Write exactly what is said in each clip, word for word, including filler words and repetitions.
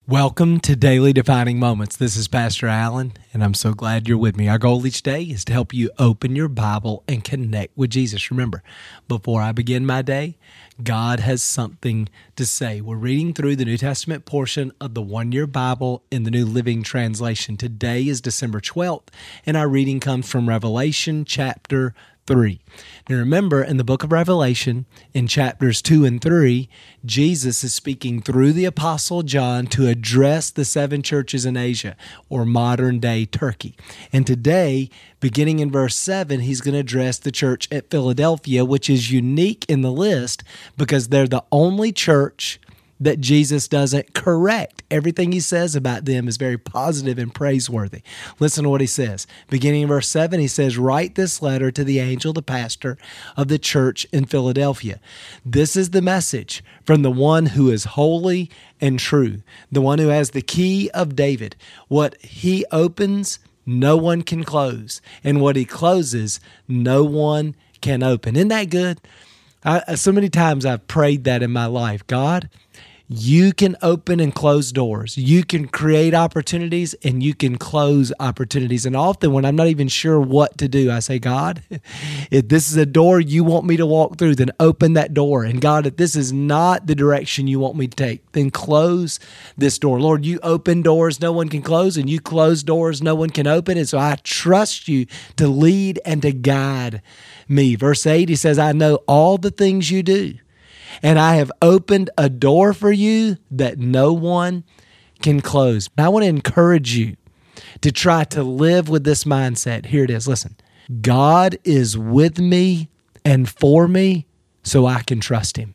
Welcome to Daily Defining Moments. This is Pastor Allen, and I'm so glad you're with me. Our goal each day is to help you open your Bible and connect with Jesus. Remember, before I begin my day, God has something to say. We're reading through the New Testament portion of the one-year Bible in the New Living Translation. Today is December twelfth, and our reading comes from Revelation chapter three. Now remember, in the book of Revelation, in chapters two and three, Jesus is speaking through the Apostle John to address the seven churches in Asia, or modern-day Turkey. And today, beginning in verse seven, he's going to address the church at Philadelphia, which is unique in the list because they're the only church that Jesus doesn't correct. Everything he says about them is very positive and praiseworthy. Listen to what he says. Beginning in verse seven, he says, "Write this letter to the angel, the pastor of the church in Philadelphia. This is the message from the one who is holy and true, the one who has the key of David. What he opens, no one can close, and what he closes, no one can open." Isn't that good? I, so many times I've prayed that in my life. God, you can open and close doors. You can create opportunities and you can close opportunities. And often when I'm not even sure what to do, I say, God, if this is a door you want me to walk through, then open that door. And God, if this is not the direction you want me to take, then close this door. Lord, you open doors no one can close, and you close doors no one can open. And so I trust you to lead and to guide me. Verse eight, he says, "I know all the things you do, and I have opened a door for you that no one can close." I want to encourage you to try to live with this mindset. Here it is. Listen, God is with me and for me, so I can trust him.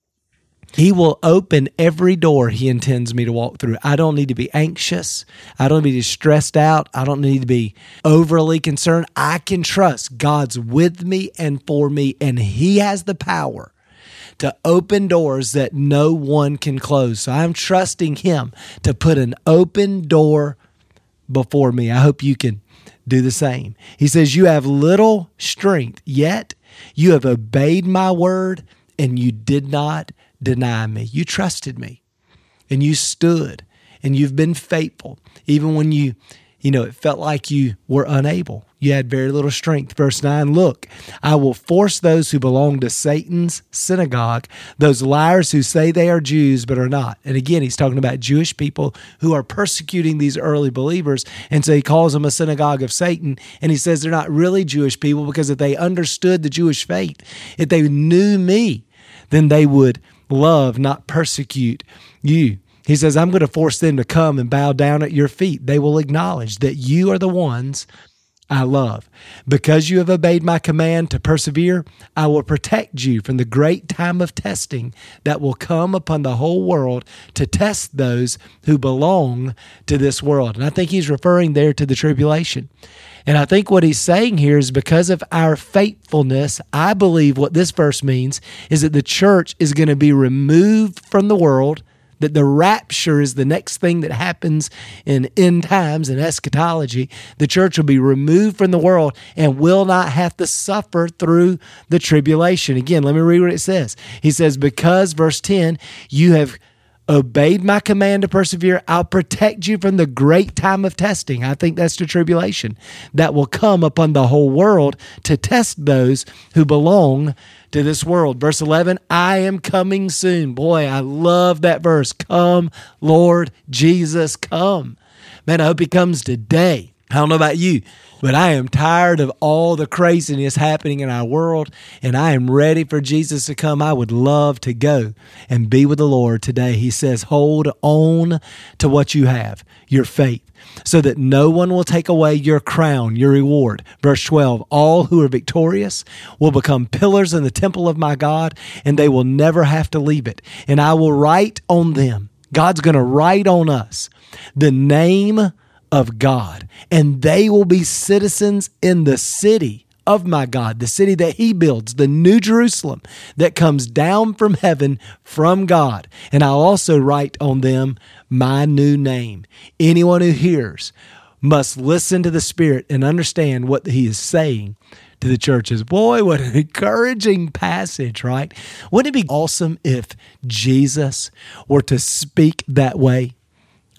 He will open every door he intends me to walk through. I don't need to be anxious. I don't need to be stressed out. I don't need to be overly concerned. I can trust God's with me and for me, and he has the power to open doors that no one can close. So I'm trusting him to put an open door before me. I hope you can do the same. He says, "You have little strength, yet you have obeyed my word, and you did not deny me." You trusted me, and you stood, and you've been faithful, even when you, you know, it felt like you were unable. You had very little strength. Verse nine, "Look, I will force those who belong to Satan's synagogue, those liars who say they are Jews but are not." And again, he's talking about Jewish people who are persecuting these early believers. And so he calls them a synagogue of Satan. And he says they're not really Jewish people, because if they understood the Jewish faith, if they knew me, then they would love, not persecute you. He says, "I'm going to force them to come and bow down at your feet. They will acknowledge that you are the ones I love. Because you have obeyed my command to persevere, I will protect you from the great time of testing that will come upon the whole world to test those who belong to this world." And I think he's referring there to the tribulation. And I think what he's saying here is because of our faithfulness, I believe what this verse means is that the church is going to be removed from the world, that the rapture is the next thing that happens in end times and eschatology. The church will be removed from the world and will not have to suffer through the tribulation. Again, let me read what it says. He says, "Because," verse ten, "you have obeyed my command to persevere, I'll protect you from the great time of testing." I think that's the tribulation that will come upon the whole world to test those who belong to this world. Verse eleven, "I am coming soon." Boy, I love that verse. Come, Lord Jesus, come. Man, I hope he comes today. I don't know about you, but I am tired of all the craziness happening in our world, and I am ready for Jesus to come. I would love to go and be with the Lord today. He says, hold on to what you have, your faith, so that no one will take away your crown, your reward. Verse twelve, "All who are victorious will become pillars in the temple of my God, and they will never have to leave it. And I will write on them," God's going to write on us, "the name of God, and they will be citizens in the city of my God," the city that he builds, the new Jerusalem that comes down from heaven from God. "And I'll also write on them my new name." Anyone who hears must listen to the Spirit and understand what he is saying to the churches. Boy, what an encouraging passage, right? Wouldn't it be awesome if Jesus were to speak that way?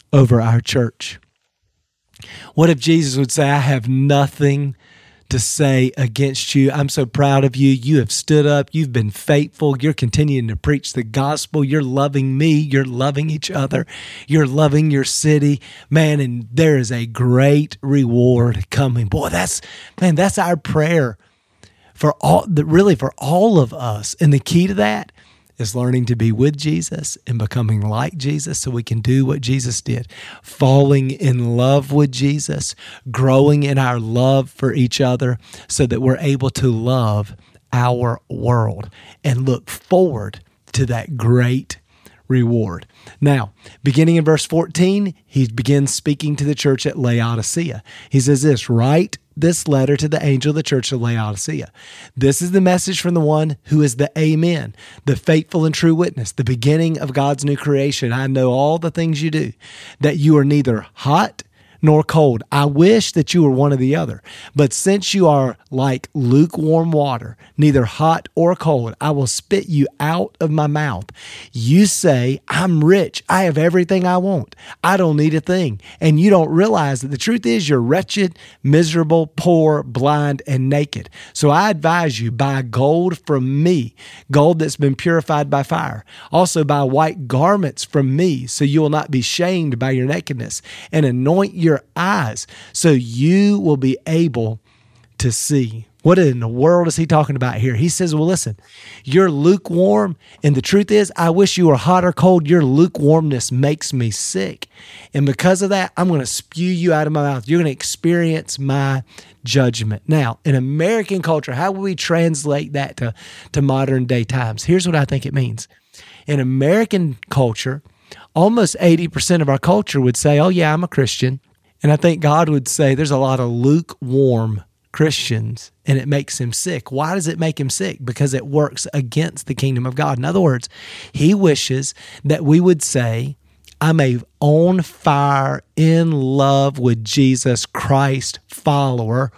over our church? What if Jesus would say, I have nothing to say against you. I'm so proud of you. You have stood up. You've been faithful. You're continuing to preach the gospel. You're loving me. You're loving each other. You're loving your city. Man, and there is a great reward coming. Boy, that's, man, that's our prayer for all, really for all of us. And the key to that is learning to be with Jesus and becoming like Jesus so we can do what Jesus did. Falling in love with Jesus, growing in our love for each other so that we're able to love our world and look forward to that great reward. Now, beginning in verse fourteen, he begins speaking to the church at Laodicea. He says this, write this letter to the angel of the church of Laodicea. This is the message from the one who is the Amen, the faithful and true witness, the beginning of God's new creation. I know all the things you do, that you are neither hot nor cold. I wish that you were one or the other. But since you are like lukewarm water, neither hot or cold, I will spit you out of my mouth. You say, I'm rich. I have everything I want. I don't need a thing. And you don't realize that the truth is you're wretched, miserable, poor, blind, and naked. So I advise you, buy gold from me, gold that's been purified by fire. Also buy white garments from me, so you will not be shamed by your nakedness, and anoint your your eyes so you will be able to see. What in the world is he talking about here? He says, well, listen, you're lukewarm. And the truth is, I wish you were hot or cold. Your lukewarmness makes me sick. And because of that, I'm going to spew you out of my mouth. You're going to experience my judgment. Now, in American culture, how will we translate that to, to modern day times? Here's what I think it means. In American culture, almost eighty percent of our culture would say, oh yeah, I'm a Christian. And I think God would say there's a lot of lukewarm Christians and it makes him sick. Why does it make him sick? Because it works against the kingdom of God. In other words, he wishes that we would say, I'm a on fire, in love with Jesus Christ follower,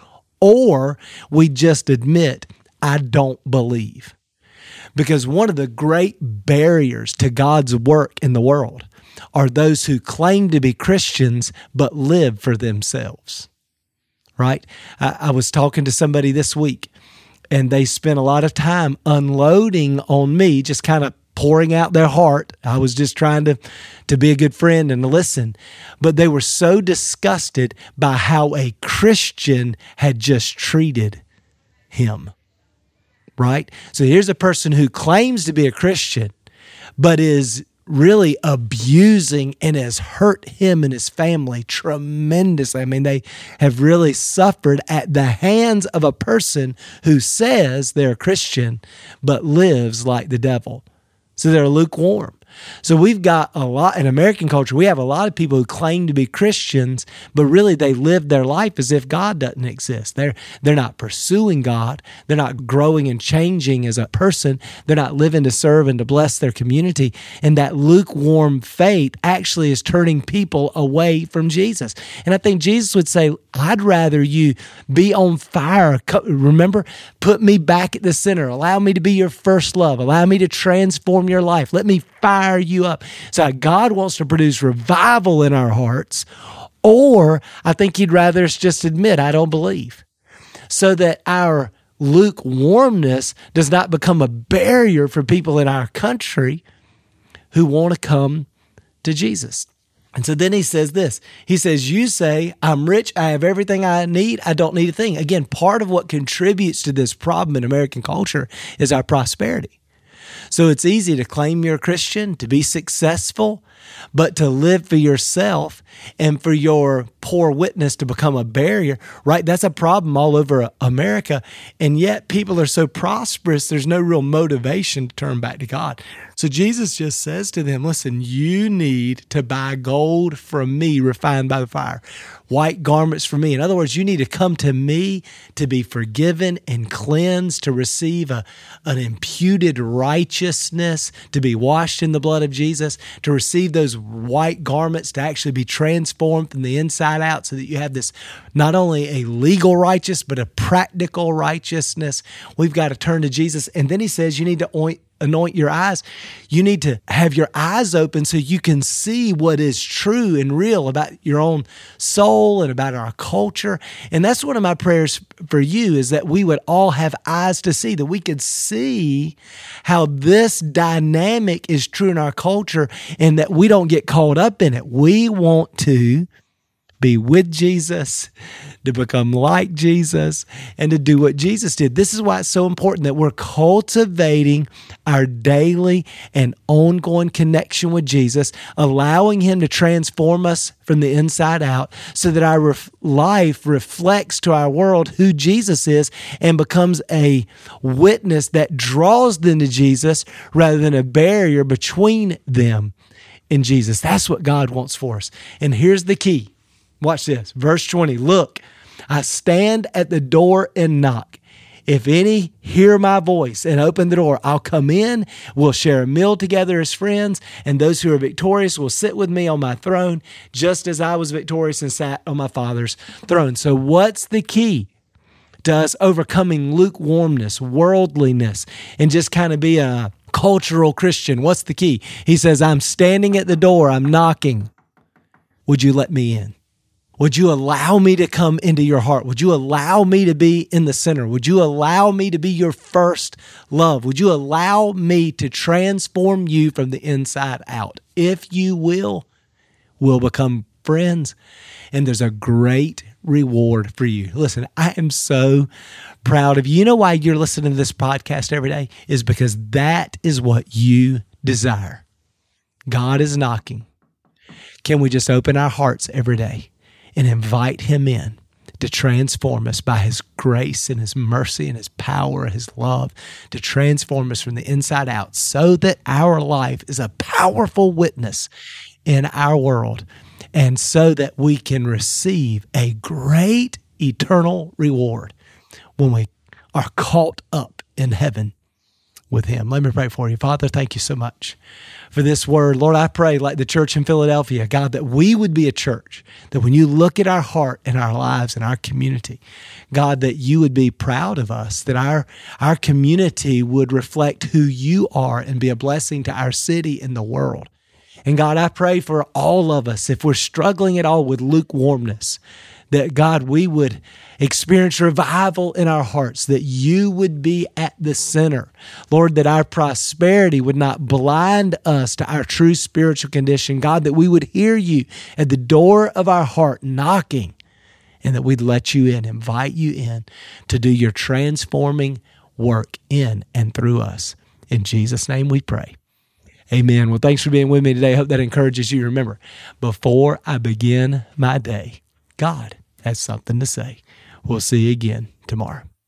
or we just admit, I don't believe. Because one of the great barriers to God's work in the world are those who claim to be Christians but live for themselves, right? I, I was talking to somebody this week, and they spent a lot of time unloading on me, just kind of pouring out their heart. I was just trying to, to be a good friend and to listen. But they were so disgusted by how a Christian had just treated him, right? So here's a person who claims to be a Christian, but is really abusing and has hurt him and his family tremendously. I mean, they have really suffered at the hands of a person who says they're a Christian, but lives like the devil. So they're lukewarm. So we've got a lot, in American culture, we have a lot of people who claim to be Christians, but really they live their life as if God doesn't exist. They're, they're not pursuing God. They're not growing and changing as a person. They're not living to serve and to bless their community. And that lukewarm faith actually is turning people away from Jesus. And I think Jesus would say, I'd rather you be on fire. Remember, put me back at the center. Allow me to be your first love. Allow me to transform your life. Let me fire you up. So God wants to produce revival in our hearts, or I think he'd rather us just admit, I don't believe, so that our lukewarmness does not become a barrier for people in our country who want to come to Jesus. And so then he says this, he says, you say, I'm rich, I have everything I need, I don't need a thing. Again, part of what contributes to this problem in American culture is our prosperity. So it's easy to claim you're a Christian, to be successful, but to live for yourself and for your poor witness to become a barrier, right? That's a problem all over America. And yet people are so prosperous, there's no real motivation to turn back to God. So Jesus just says to them, listen, you need to buy gold from me refined by the fire, white garments from me. In other words, you need to come to me to be forgiven and cleansed, to receive a, an imputed righteousness, to be washed in the blood of Jesus, to receive those white garments, to actually be transformed from the inside out so that you have this not only a legal righteous, but a practical righteousness. We've got to turn to Jesus. And then he says you need to anoint your eyes. You need to have your eyes open so you can see what is true and real about your own soul and about our culture. And that's one of my prayers for you, is that we would all have eyes to see, that we could see how this dynamic is true in our culture and that we don't get caught up in it. We want to be with Jesus, to become like Jesus, and to do what Jesus did. This is why it's so important that we're cultivating our daily and ongoing connection with Jesus, allowing Him to transform us from the inside out so that our ref- life reflects to our world who Jesus is and becomes a witness that draws them to Jesus rather than a barrier between them and Jesus. That's what God wants for us. And here's the key. Watch this. Verse twenty. Look, I stand at the door and knock. If any hear my voice and open the door, I'll come in. We'll share a meal together as friends, and those who are victorious will sit with me on my throne, just as I was victorious and sat on my Father's throne. So what's the key to us overcoming lukewarmness, worldliness, and just kind of be a cultural Christian? What's the key? He says, I'm standing at the door. I'm knocking. Would you let me in? Would you allow me to come into your heart? Would you allow me to be in the center? Would you allow me to be your first love? Would you allow me to transform you from the inside out? If you will, we'll become friends, and there's a great reward for you. Listen, I am so proud of you. You know why you're listening to this podcast every day? Is because that is what you desire. God is knocking. Can we just open our hearts every day and invite Him in to transform us by His grace and His mercy and His power and His love, to transform us from the inside out so that our life is a powerful witness in our world, and so that we can receive a great eternal reward when we are caught up in heaven with Him. Let me pray for you. Father, thank you so much for this word. Lord, I pray, like the church in Philadelphia, God, that we would be a church that when you look at our heart and our lives and our community, God, that you would be proud of us, that our, our community would reflect who you are and be a blessing to our city and the world. And God, I pray for all of us, if we're struggling at all with lukewarmness, that God, we would experience revival in our hearts, that you would be at the center. Lord, that our prosperity would not blind us to our true spiritual condition. God, that we would hear you at the door of our heart knocking, and that we'd let you in, invite you in to do your transforming work in and through us. In Jesus' name we pray. Amen. Well, thanks for being with me today. I hope that encourages you. Remember, before I begin my day, God has something to say. We'll see you again tomorrow.